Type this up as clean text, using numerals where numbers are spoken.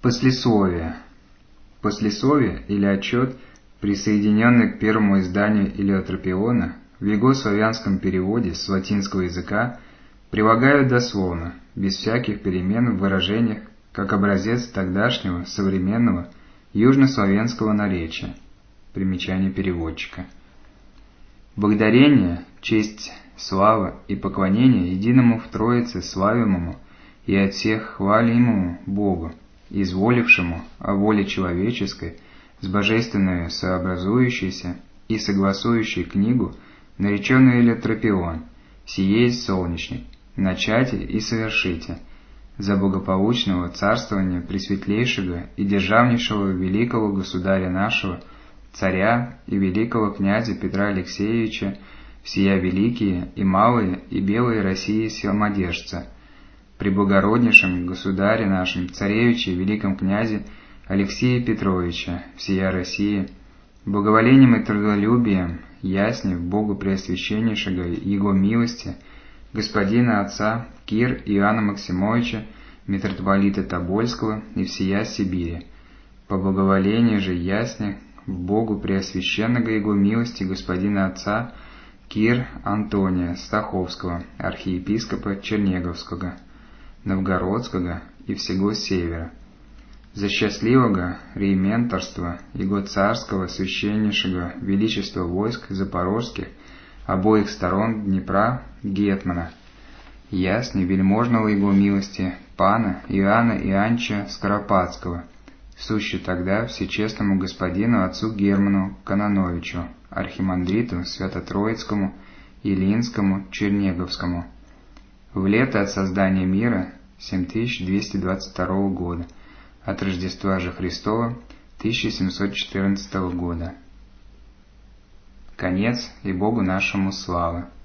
Послесловие. Послесловие или отчет, присоединенный к первому изданию Илиотропиона, в его славянском переводе с латинского языка прилагают дословно, без всяких перемен в выражениях, как образец тогдашнего современного южнославянского наречия. Примечание переводчика. Благодарение, честь, слава и поклонение единому в Троице славимому и от всех хвалимому Богу, изволившему о воле человеческой с божественной сообразующейся и согласующей книгу, нареченную Илиотропион, сие есть солнечник, начате и совершите, за благополучного царствования пресветлейшего и державнейшего великого государя нашего, царя и великого князя Петра Алексеевича, всея великие и малые и белые России силмодержца, преблагороднейшем государе нашем, царевиче и великом князе Алексея Петровича, всея России, благоволением и трудолюбием, яснив Богу Преосвященнейшего Его милости, господина отца Кир Иоанна Максимовича, митрополита Тобольского и всея Сибири, по благоволению же ясне в Богу Преосвященного Его милости господина отца Кир Антония Стаховского, архиепископа Черниговского, Новгородского и всего Севера, за счастливого реименторства Его царского священнейшего величества войск запорожских обоих сторон Днепра гетмана, ясный вельможного Его милости пана Иоанна Иоаннича Скоропадского, сущий тогда всечестному господину отцу Герману Кононовичу, архимандриту Свято-Троицкому, Илинскому, Черниговскому, в лето от создания мира 7222 года, от Рождества же Христова 1714 года. Конец, и Богу нашему слава.